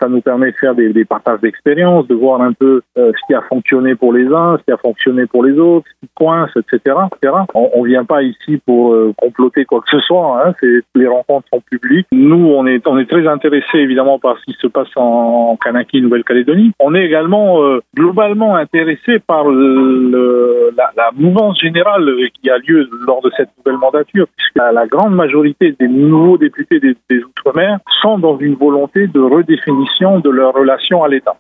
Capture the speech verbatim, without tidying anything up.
ça nous permet de faire des, des partages d'expériences, de voir un peu euh, ce qui a fonctionné pour les uns, ce qui a fonctionné pour les autres, ce qui coince, et cetera, et cetera. On, on vient pas ici pour euh, comploter quoi que ce soit. Hein, c'est, les rencontres sont publiques. Nous, on est, on est très intéressés évidemment par ce qui se passe en, en Kanaki, Nouvelle-Calédonie. On est également euh, globalement intéressés par le, la, la mouvance générale qui a lieu lors de cette nouvelle mandature, puisque la, la grande majorité des nouveaux députés des, des Outre-mer sont dans une volonté de redéfinition de leur relation à l'État.